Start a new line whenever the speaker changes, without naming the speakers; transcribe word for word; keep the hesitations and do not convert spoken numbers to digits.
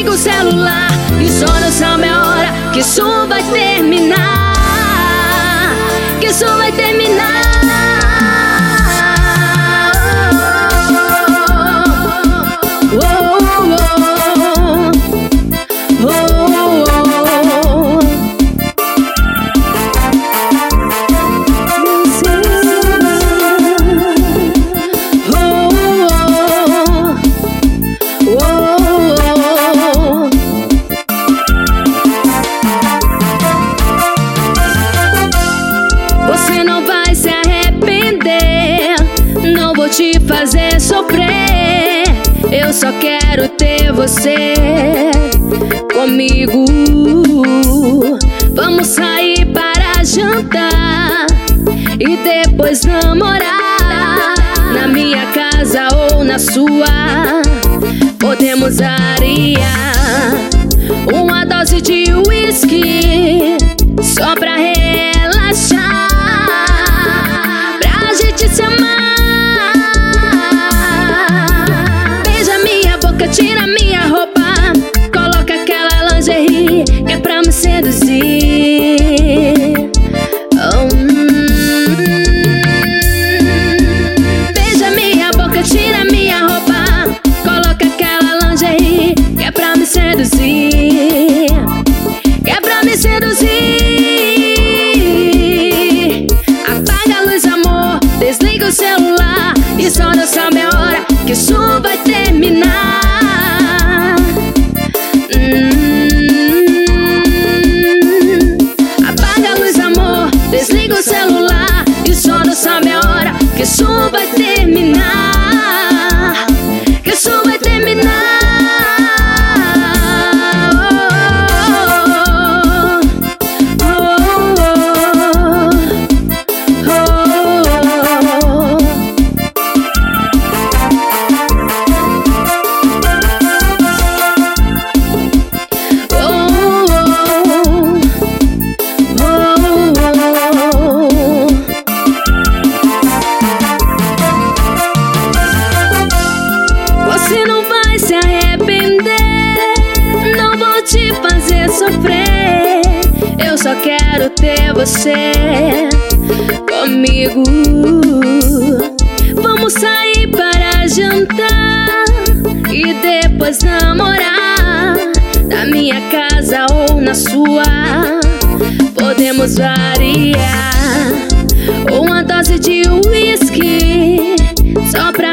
Desliga o celular e só não sabe a hora que isso vai terminar, que isso vai terminar. Você não vai se arrepender, não vou te fazer sofrer. Eu só quero ter você comigo. Vamos sair para jantar e depois namorar, na minha casa ou na sua. Podemos arear uma dose de whisky só pra relaxar, pra gente se amar. Beija minha boca, tira minha roupa, coloca aquela lingerie que é pra me seduzir. Oh, hum. Beija minha boca, tira minha roupa, coloca aquela lingerie que é pra me seduzir, que é pra me seduzir. Apaga a luz, amor, desliga o celular e só não sabe a hora que isso vai terminar. hum. Apaga a luz, amor, desliga o celular e só não sabe a hora que isso vai terminar, que isso vai terminar. Você não vai se arrepender, não vou te fazer sofrer. Eu só quero ter você comigo. Vamos sair para jantar e depois namorar, na minha casa ou na sua. Podemos variar uma dose de whisky só pra